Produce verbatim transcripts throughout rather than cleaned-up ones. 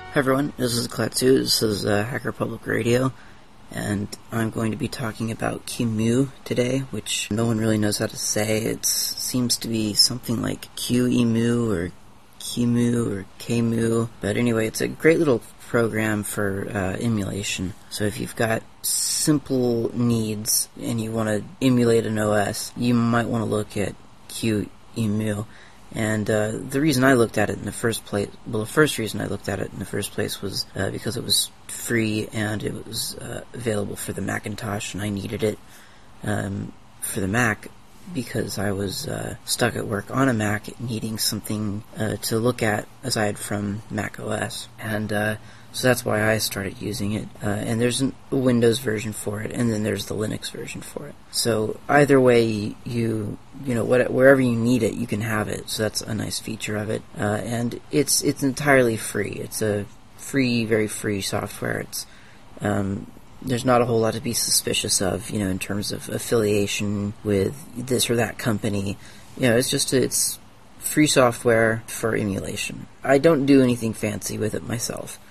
Hi everyone, this is Klatsu, this is uh, Hacker Public Radio, and I'm going to be talking about QEMU today, which no one really knows how to say. It seems to be something like QEMU or QEMU or KMU, but anyway, it's a great little program for uh, emulation. So if you've got simple needs and you want to emulate an O S, you might want to look at QEMU. And uh, the reason I looked at it in the first place, well, the first reason I looked at it in the first place was uh, because it was free and it was uh, available for the Macintosh, and I needed it um, for the Mac because I was uh, stuck at work on a Mac needing something uh, to look at aside from Mac O S. And uh, so that's why I started using it. Uh, and there's an, a Windows version for it, and then there's the Linux version for it. So either way, you you know, what, wherever you need it, you can have it. So that's a nice feature of it. Uh, and it's it's entirely free. It's a free, very free software. It's um, there's not a whole lot to be suspicious of, you know, in terms of affiliation with this or that company. You know, it's just it's free software for emulation. I don't do anything fancy with it myself.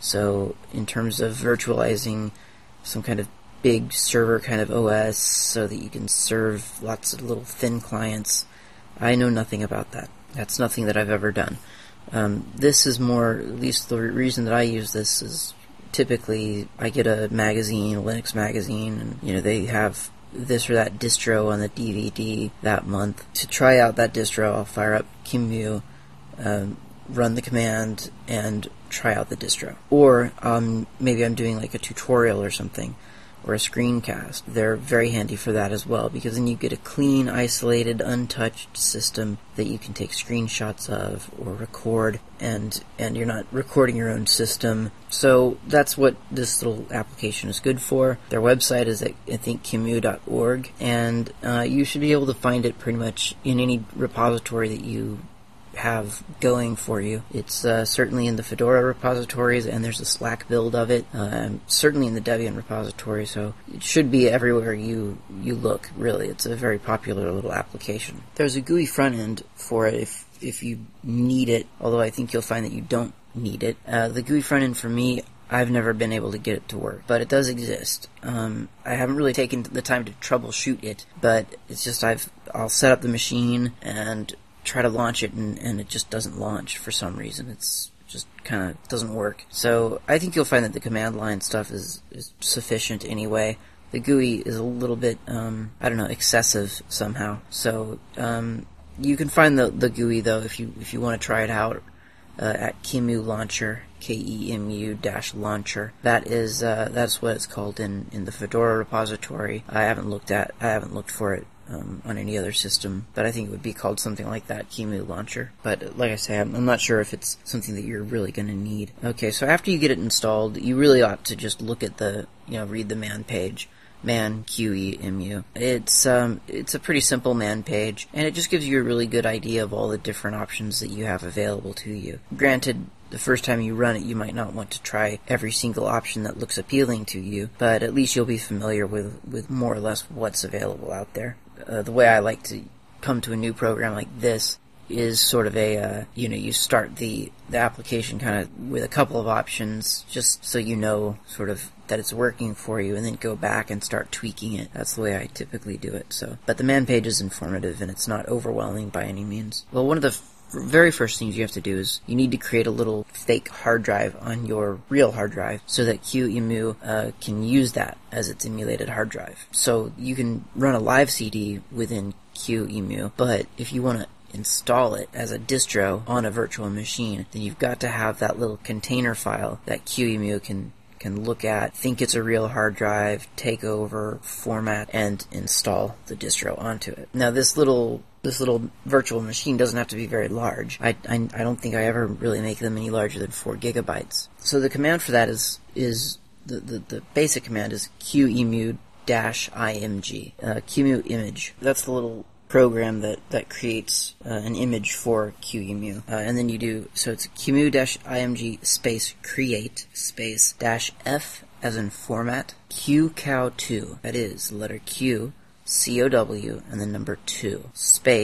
So in terms of virtualizing some kind of big server kind of O S so that you can serve lots of little thin clients, I know nothing about that. That's nothing that I've ever done. Um, this is more, at least the reason that I use this is typically I get a magazine, a Linux magazine, and you know they have this or that distro on the D V D that month. To try out that distro, I'll fire up QEMU, um, run the command, and try out the distro. Or um, maybe I'm doing like a tutorial or something, or a screencast. They're very handy for that as well, because then you get a clean, isolated, untouched system that you can take screenshots of or record, and and you're not recording your own system. So that's what this little application is good for. Their website is at, I think, Q E M U dot org, and uh, you should be able to find it pretty much in any repository that you have going for you. It's uh, certainly in the Fedora repositories, and there's a Slack build of it. Uh, certainly in the Debian repository, so it should be everywhere you you look, really. It's a very popular little application. There's a G U I front end for it if, if you need it, although I think you'll find that you don't need it. Uh, the G U I front end for me, I've never been able to get it to work, but it does exist. Um, I haven't really taken the time to troubleshoot it, but it's just I've I'll set up the machine and try to launch it, and, and it just doesn't launch for some reason. It's just kind of doesn't work. So I think you'll find that the command line stuff is, is sufficient anyway. The G U I is a little bit, um, I don't know, excessive somehow. So um, you can find the, the G U I, though, if you if you want to try it out, uh, at QEMU Launcher, K E M U dash launcher. That is, uh, that's what it's called in, in the Fedora repository. I haven't looked at, I haven't looked for it Um, on any other system, but I think it would be called something like that, QEMU Launcher. But like I say, I'm, I'm not sure if it's something that you're really going to need. Okay, so after you get it installed, you really ought to just look at the, you know, read the man page. Man Q E M U. It's um, it's a pretty simple man page, and it just gives you a really good idea of all the different options that you have available to you. Granted, the first time you run it, you might not want to try every single option that looks appealing to you, but at least you'll be familiar with, with more or less what's available out there. Uh, the way I like to come to a new program like this is sort of a, uh, you know, you start the, the application kind of with a couple of options just so you know sort of that it's working for you, and then go back and start tweaking it. That's the way I typically do it. So, but the man page is informative, and it's not overwhelming by any means. Well, one of the very first things you have to do is you need to create a little fake hard drive on your real hard drive so that QEMU uh, can use that as its emulated hard drive. So you can run a live C D within QEMU, but if you want to install it as a distro on a virtual machine, then you've got to have that little container file that QEMU can can look at, think it's a real hard drive, take over, format, and install the distro onto it. Now this little This little virtual machine doesn't have to be very large. I, I, I don't think I ever really make them any larger than four gigabytes. So the command for that is is the, the, the basic command is QEMU dash img, uh, QEMU image. That's the little program that, that creates uh, an image for QEMU. Uh, and then you do, so it's QEMU dash img space create space dash F as in format, Q C O W two. That is, the letter Q, C O W, and then number two, space,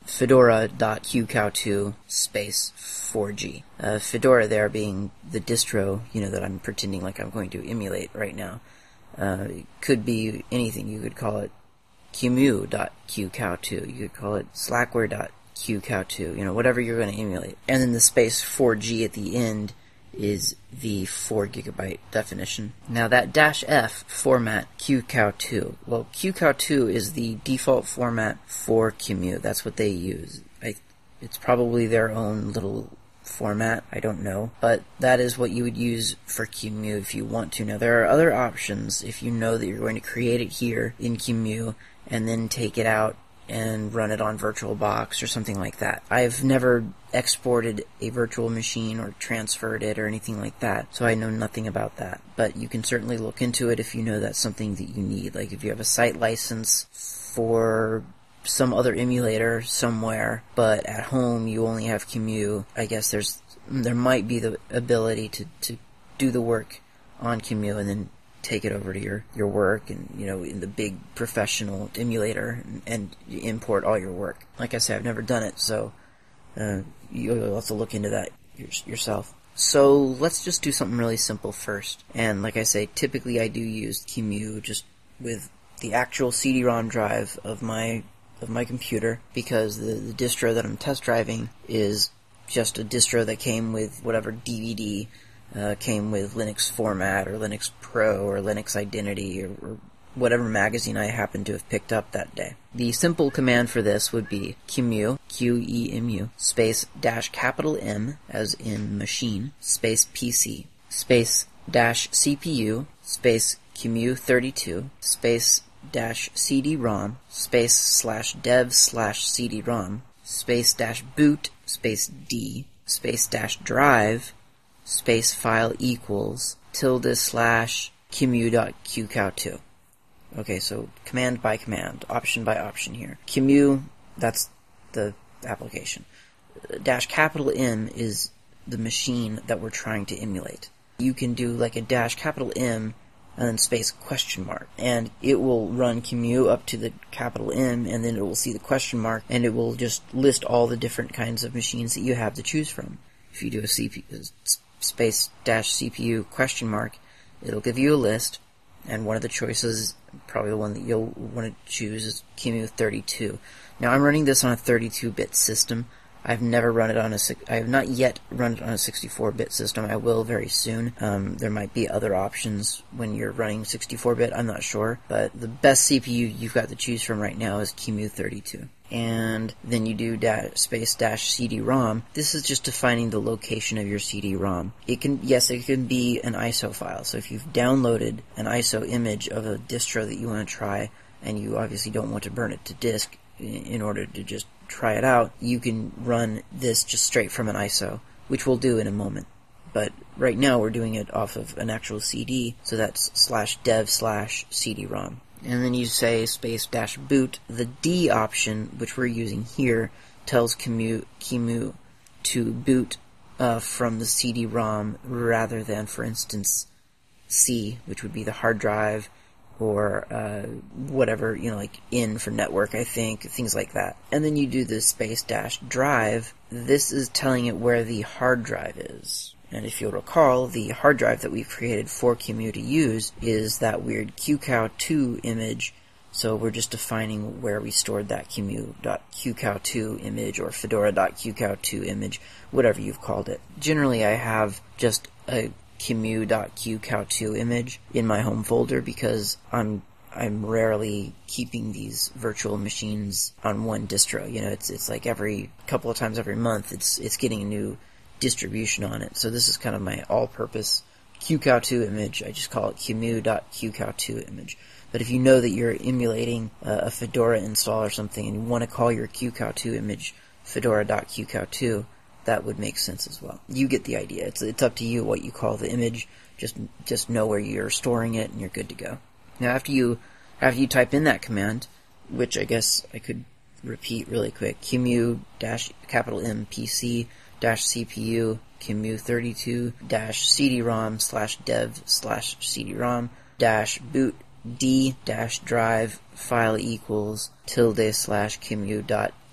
fedora dot q cow two space four g. Uh, Fedora there being the distro, you know, that I'm pretending like I'm going to emulate right now. Uh, it could be anything. You could call it qemu dot q cow two. You could call it slackware dot q cow two. You know, whatever you're going to emulate. And then the space four g at the end is the four gigabyte definition. Now that dash F format q cow two. Well, q cow two is the default format for Qemu. That's what they use. I, it's probably their own little format. I don't know. But that is what you would use for Qemu if you want to. Now there are other options if you know that you're going to create it here in Qemu and then take it out and run it on VirtualBox or something like that. I've never exported a virtual machine or transferred it or anything like that, so I know nothing about that. But you can certainly look into it if you know that's something that you need. Like if you have a site license for some other emulator somewhere, but at home you only have Qemu, I guess there's there might be the ability to, to do the work on Qemu and then take it over to your, your work and, you know, in the big professional emulator and, and import all your work. Like I said, I've never done it, so uh, you'll have to look into that yourself. So let's just do something really simple first. And like I say, typically I do use Qemu just with the actual C D ROM drive of my of my computer, because the, the distro that I'm test driving is just a distro that came with whatever D V D Uh, came with Linux Format or Linux Pro or Linux Identity or, or whatever magazine I happened to have picked up that day. The simple command for this would be Qemu, Q E M U, space dash capital M, as in machine, space P C, space dash C P U, space Qemu thirty-two, space dash C D ROM, space slash dev slash C D ROM, space dash boot, space D, space dash drive, space file equals tilde slash qemu dot q cow two. Okay, so command by command, option by option here. Qemu, that's the application. Dash capital M is the machine that we're trying to emulate. You can do like a dash capital M and then space question mark, and it will run Qemu up to the capital M, and then it will see the question mark, and it will just list all the different kinds of machines that you have to choose from. If you do a C P U, space dash C P U question mark, it'll give you a list, and one of the choices, probably the one that you'll want to choose, is Qemu thirty-two. Now I'm running this on a thirty-two bit system. I've never run it on a, I have not yet run it on a sixty-four bit system. I will very soon. Um, there might be other options when you're running sixty-four bit, I'm not sure, but the best C P U you've got to choose from right now is Qemu thirty-two. And then you do dash, space dash C D ROM. This is just defining the location of your C D ROM. It can, yes, it can be an I S O file. So if you've downloaded an I S O image of a distro that you want to try, and you obviously don't want to burn it to disk in order to just try it out, you can run this just straight from an I S O, which we'll do in a moment. But right now we're doing it off of an actual C D, so that's slash dev slash C D ROM. And then you say space dash boot. The D option, which we're using here, tells Qemu, Qemu to boot uh, from the C D ROM rather than, for instance, C, which would be the hard drive, or uh, whatever, you know, like in for network, I think, things like that. And then you do the space dash drive. This is telling it where the hard drive is. And if you'll recall, the hard drive that we've created for Qemu to use is that weird q cow two image, so we're just defining where we stored that qemu dot q cow two image or fedora dot q cow two image, whatever you've called it. Generally, I have just a qemu dot q cow two image in my home folder because I'm I'm rarely keeping these virtual machines on one distro. You know, it's it's like every couple of times every month, it's it's getting a new distribution on it. So this is kind of my all-purpose q cow two image. I just call it qemu dot q cow two image. But if you know that you're emulating uh, a Fedora install or something and you want to call your q cow two image fedora dot q cow two, that would make sense as well. You get the idea. It's it's up to you what you call the image. Just just know where you're storing it and you're good to go. Now after you after you type in that command, which I guess I could repeat really quick, qemu dash capital M P C dash C P U qemu thirty-two dash C D ROM slash dev slash C D ROM dash boot D dash drive file equals tilde slash qemu dot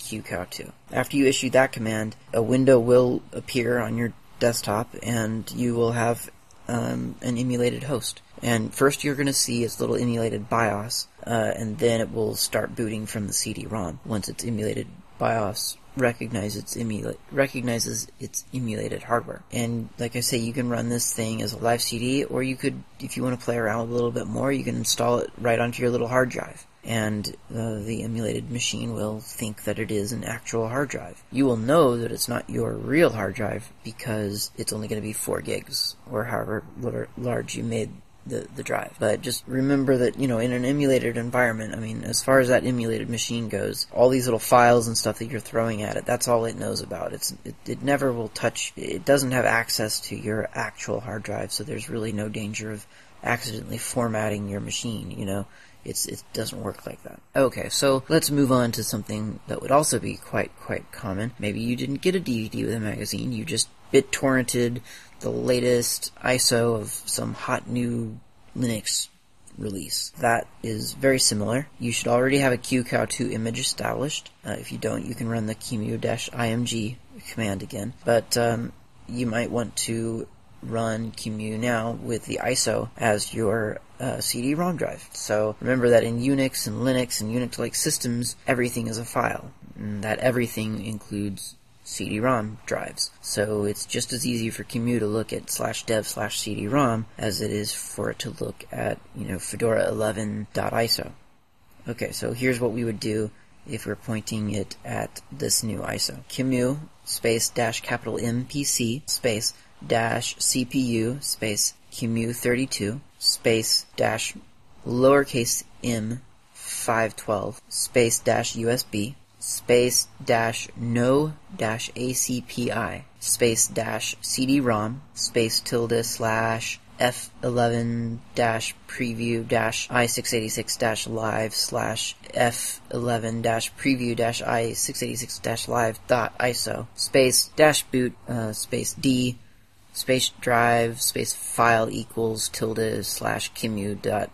Q cow two. After you issue that command, a window will appear on your desktop, and you will have um, an emulated host. And first you're going to see its little emulated BIOS, uh, and then it will start booting from the C D ROM once its emulated BIOS recognizes its, emula- recognizes its emulated hardware. And like I say, you can run this thing as a live C D, or you could, if you want to play around a little bit more, you can install it right onto your little hard drive. And uh, the emulated machine will think that it is an actual hard drive. You will know that it's not your real hard drive because it's only going to be four gigs, or however large you made the, the drive. But just remember that, you know, in an emulated environment, I mean, as far as that emulated machine goes, all these little files and stuff that you're throwing at it, that's all it knows about. It's it, it never will touch, it doesn't have access to your actual hard drive, so there's really no danger of accidentally formatting your machine, you know. It's, it doesn't work like that. Okay, so let's move on to something that would also be quite, quite common. Maybe you didn't get a D V D with a magazine, you just BitTorrented the latest I S O of some hot new Linux release. That is very similar. You should already have a Q cow two image established. Uh, if you don't, you can run the qemu-img command again. But um, you might want to run QEMU now with the I S O as your uh, C D ROM drive. So remember that in Unix and Linux and Unix-like systems, everything is a file. And that everything includes C D ROM drives. So it's just as easy for QEMU to look at slash dev slash C D ROM as it is for it to look at, you know, Fedora eleven dot I S O. Okay, so here's what we would do if we're pointing it at this new I S O. QEMU space dash capital M P C space dash C P U space QEMU thirty-two space dash lowercase m five twelve space dash U S B space dash no dash A C P I space dash C D ROM space tilde slash F eleven dash preview dash I six eighty-six dash live slash F eleven dash preview dash I six eighty-six dash live dot I S O space dash boot uh, space D space drive space file equals tilde slash QEMU dot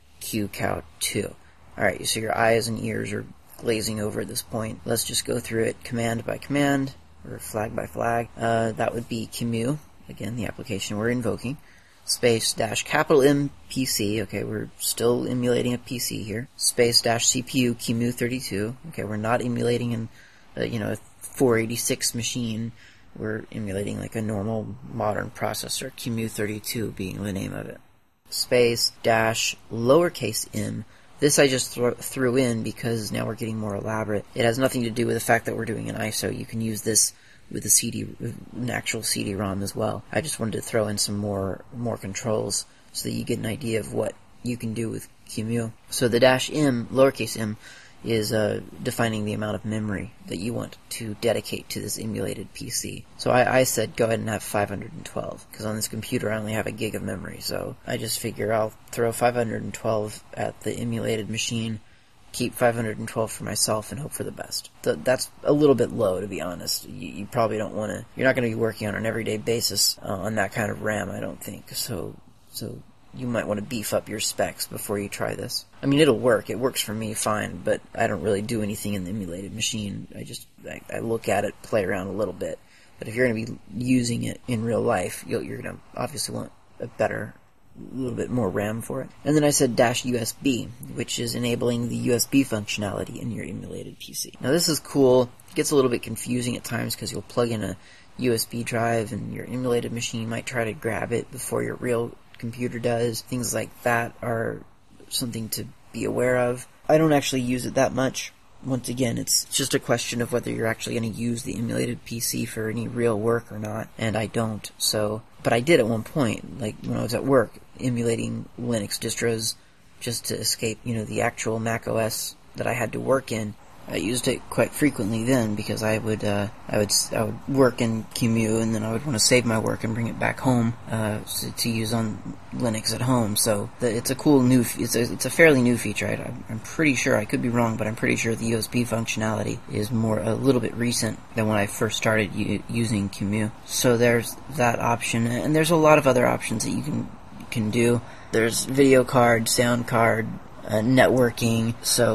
Q cow two. Alright, so your eyes and ears are glazing over at this point. Let's just go through it command by command, or flag by flag. Uh, that would be QEMU, again, the application we're invoking, space dash capital M P C, okay, we're still emulating a P C here, space dash C P U QEMU thirty-two, okay, we're not emulating an, uh, you know, a four eighty-six machine, we're emulating like a normal modern processor, QEMU thirty-two being the name of it. Space dash lowercase m. This I just th threw in because now we're getting more elaborate. It has nothing to do with the fact that we're doing an I S O. You can use this with a C D, an actual C D ROM as well. I just wanted to throw in some more more controls so that you get an idea of what you can do with QEMU. So the dash m, lowercase m, is uh, defining the amount of memory that you want to dedicate to this emulated P C. So I, I said go ahead and have five hundred twelve, because on this computer I only have a gig of memory, so I just figure I'll throw five hundred twelve at the emulated machine, keep five hundred twelve for myself, and hope for the best. Th that's a little bit low, to be honest. You, you probably don't want to, you're not going to be working on an everyday basis uh, on that kind of RAM, I don't think, so, so you might want to beef up your specs before you try this. I mean, it'll work. It works for me fine, but I don't really do anything in the emulated machine. I just, I, I look at it, play around a little bit. But if you're going to be using it in real life, you'll, you're going to obviously want a better, a little bit more RAM for it. And then I said dash U S B, which is enabling the U S B functionality in your emulated P C. Now this is cool. It gets a little bit confusing at times because you'll plug in a U S B drive and your emulated machine might try to grab it before your real computer does. Things like that are something to be aware of. I don't actually use it that much. Once again, it's just a question of whether you're actually going to use the emulated P C for any real work or not, and I don't. So, but I did at one point, like when I was at work, emulating Linux distros just to escape, you know, the actual Mac O S that I had to work in. I used it quite frequently then because I would uh, I would I would work in QEMU and then I would want to save my work and bring it back home uh, to, to use on Linux at home. So the, it's a cool new it's a it's a fairly new feature. I, I'm pretty sure, I could be wrong, but I'm pretty sure the U S B functionality is more a little bit recent than when I first started u using QEMU. So there's that option, and there's a lot of other options that you can can do. There's video card, sound card, uh, networking. So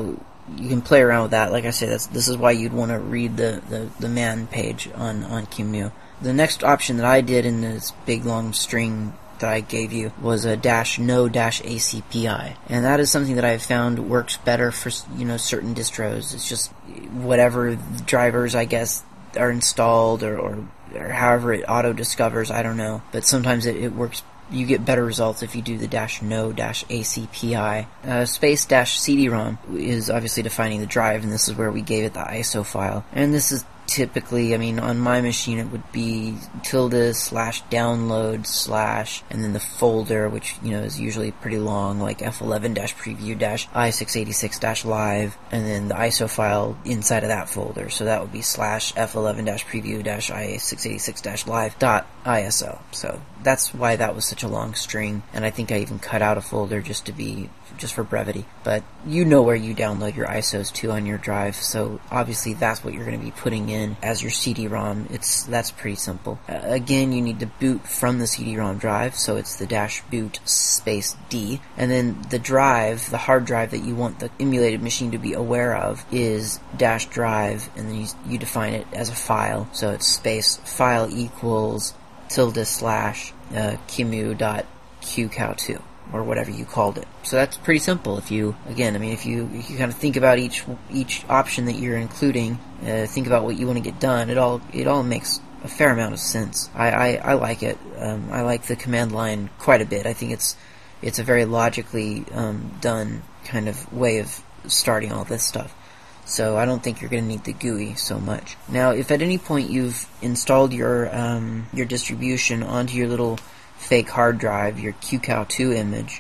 you can play around with that. Like I say, that's this is why you'd want to read the, the, the man page on, on QEMU. The next option that I did in this big long string that I gave you was a dash no dash A C P I, and that is something that I've found works better for, you know, certain distros. It's just whatever drivers, I guess, are installed, or, or, or however it auto discovers, I don't know, but sometimes it, it works. You get better results if you do the dash no dash A C P I. Uh, space dash C D ROM is obviously defining the drive, and this is where we gave it the I S O file. And this is typically, I mean, on my machine it would be tilde slash download slash, and then the folder, which, you know, is usually pretty long, like F eleven dash preview dash I six eighty-six dash live, and then the I S O file inside of that folder. So that would be slash F eleven dash preview dash I six eighty-six dash live dot I S O. So that's why that was such a long string, and I think I even cut out a folder just to be just for brevity. But you know where you download your I S Os to on your drive, so obviously that's what you're going to be putting in as your C D ROM. It's that's pretty simple. Uh, again, you need to boot from the C D ROM drive, so it's the dash boot space D, and then the drive, the hard drive that you want the emulated machine to be aware of, is dash drive, and then you, you define it as a file, so it's space file equals tilde slash uh, qemu dot qcow two, or whatever you called it. So that's pretty simple. If you, again, I mean, if you if you kind of think about each each option that you're including, uh, think about what you want to get done, it all it all makes a fair amount of sense. I I, I like it. Um, I like the command line quite a bit. I think it's it's a very logically um, done kind of way of starting all this stuff. So I don't think you're going to need the G U I so much. Now, if at any point you've installed your um, your distribution onto your little fake hard drive, your qcow two image,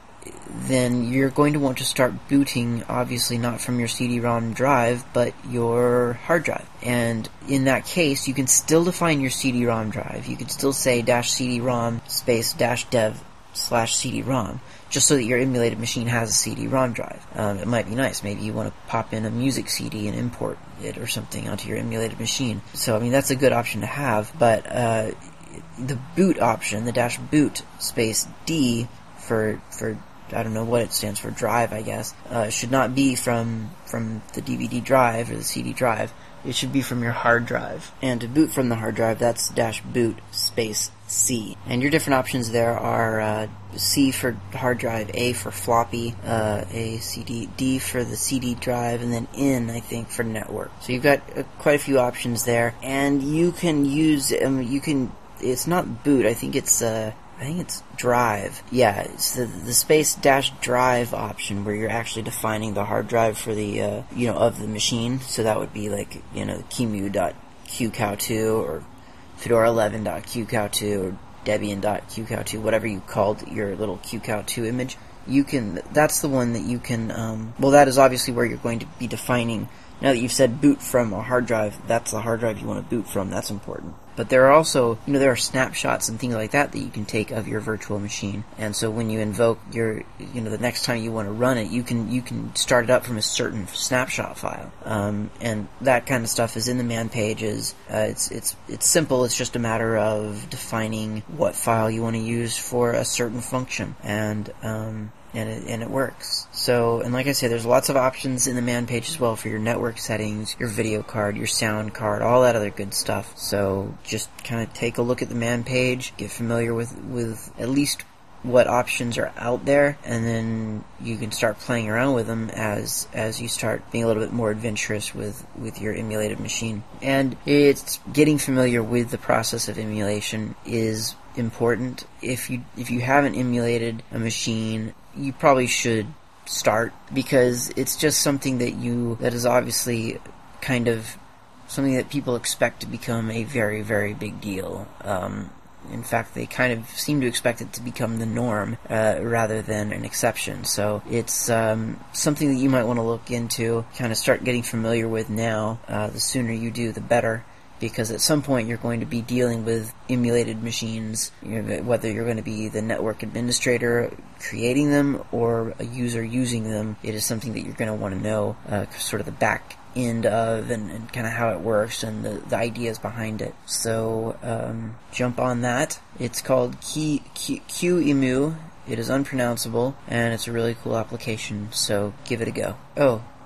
then you're going to want to start booting, obviously not from your C D ROM drive, but your hard drive. And in that case, you can still define your C D ROM drive. You can still say dash C D ROM space dash dev slash C D ROM, just so that your emulated machine has a C D ROM drive. Um, it might be nice. Maybe you want to pop in a music C D and import it or something onto your emulated machine. So, I mean, that's a good option to have, but uh, the boot option, the dash boot space D for, for I don't know what it stands for, drive, I guess, uh, should not be from from the D V D drive or the C D drive. It should be from your hard drive. And to boot from the hard drive, that's dash boot space C. And your different options there are uh, C for hard drive, A for floppy, uh, A, C, D, D for the C D drive, and then N, I think, for network. So you've got uh, quite a few options there. And you can use, um, you can, it's not boot, I think it's, uh, I think it's drive. Yeah, it's the, the space dash drive option where you're actually defining the hard drive for the, uh, you know, of the machine. So that would be like, you know, qemu dot qcow two or fedora eleven dot qcow two or debian dot qcow two, whatever you called your little qcow two image. You can, that's the one that you can, um, well, that is obviously where you're going to be defining. Now that you've said boot from a hard drive, that's the hard drive you want to boot from. That's important. But there are also, you know, there are snapshots and things like that that you can take of your virtual machine. And so when you invoke your, you know, the next time you want to run it, you can you can start it up from a certain snapshot file. Um, and that kind of stuff is in the man pages. Uh, it's it's it's simple. It's just a matter of defining what file you want to use for a certain function. And um, and it, and it works. So, and like I said, there's lots of options in the man page as well for your network settings, your video card, your sound card, all that other good stuff. So just kind of take a look at the man page, get familiar with, with at least what options are out there, and then you can start playing around with them as as you start being a little bit more adventurous with, with your emulated machine. And it's getting familiar with the process of emulation is important. If you if you haven't emulated a machine, you probably should start, because it's just something that you that is obviously kind of something that people expect to become a very, very big deal. Um, in fact, they kind of seem to expect it to become the norm uh, rather than an exception. So it's um, something that you might want to look into, kind of start getting familiar with now. Uh, the sooner you do, the better. Because at some point you're going to be dealing with emulated machines, you know, whether you're going to be the network administrator creating them or a user using them. It is something that you're going to want to know, uh, sort of the back end of and, and kind of how it works and the, the ideas behind it. So um, jump on that. It's called Q, Q, QEMU. It is unpronounceable, and it's a really cool application, so give it a go. Oh,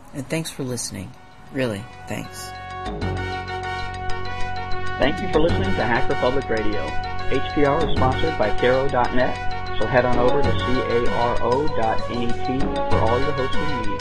And thanks for listening. Really, thanks. Thank you for listening to Hacker Public Radio. H P R is sponsored by Caro dot net, so head on over to caro dot net for all your hosting needs.